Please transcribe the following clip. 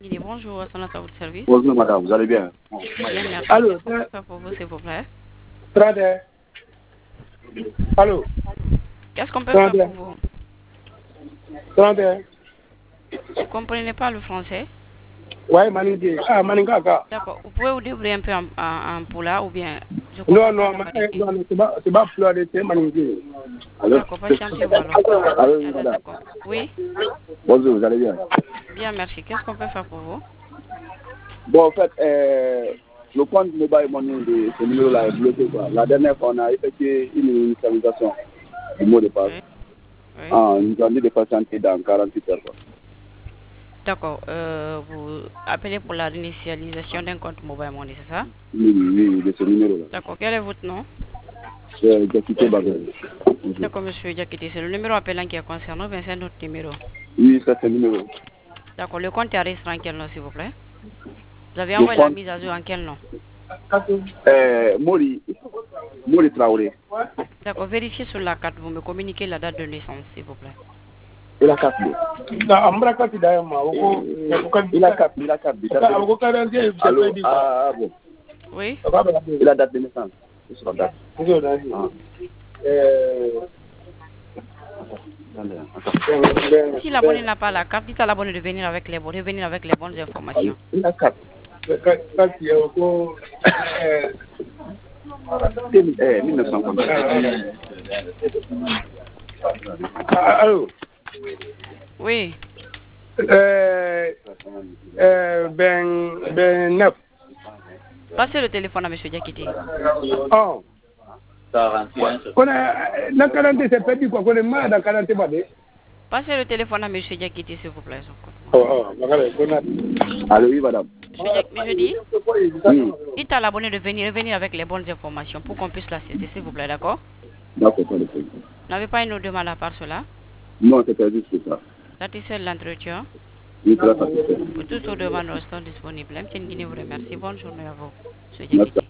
Il est bonjour, à votre service. Bonjour madame, vous allez bien? Bien, merci. Allô, Qu'est-ce qu'on peut faire pour vous, s'il vous plaît? Trade. Allô, Qu'est-ce qu'on peut faire pour vous? Trade. Vous comprenez pas le français? Ouais, Maningue. Ah, Maningaka. D'accord. Vous pouvez vous débrouiller un peu en poula ou bien je Non, comprends non, pas la Maningue. non, c'est pas Floride, c'est Maningue. D'accord, patientez-vous alors. Allô, madame. D'accord. Oui, Bonjour, vous allez bien? bien, merci. Qu'est-ce qu'on peut faire pour vous? Bon, en fait, le compte mobile money de ce numéro-là est bloqué, quoi. La dernière fois, on a effectué une initialisation du mot de passe. Oui, oui. Ah, nous avons dit de patienter dans 48 heures, quoi. D'accord. Vous appelez pour la réinitialisation d'un compte mobile money, c'est ça? Oui, oui, de ce numéro-là. D'accord. Quel est votre nom? C'est Jakité Bagel. D'accord, monsieur Diakité. C'est le numéro appelant qui est concerné, bien c'est notre numéro. Oui, c'est ce numéro. D'accord. Le compte est enregistré en quel nom, s'il vous plaît? Vous avez Le envoyé la compte, mise à jour en quel nom? Mori Traoré. D'accord, vérifiez sur la carte, vous me communiquez la date de naissance, s'il vous plaît. Il a 4 mots. Non, Ambraka, tu d'ailleurs, Il a 4, il a 4. Allô, ah bon. Oui? Il a date de naissance. C'est sur la date. Si l'abonné n'a pas la carte, dites à l'abonné de venir avec les bonnes informations. Il a 4. 1950. Allô, Oui, Ben Neuf. passez le téléphone à M. Diakité. Oh. On a, dans 40, c'est petit quoi, on est mal dans 40 pas de. Passez le téléphone à M. Diakité, s'il vous plaît. Allô, oui, madame. Monsieur dit, Oui. dites à l'abonné de venir avec les bonnes informations pour qu'on puisse l'assister, s'il vous plaît, d'accord? D'accord, pas de problème. Vous n'avez pas une autre demande à part cela? Non, c'était juste ça. Satisfait de l'entretien? Oui, très satisfait. Pour toutes vos demandes restant disponibles. M. Nguini vous remercie. Bonne journée à vous, M. Merci. Diakité.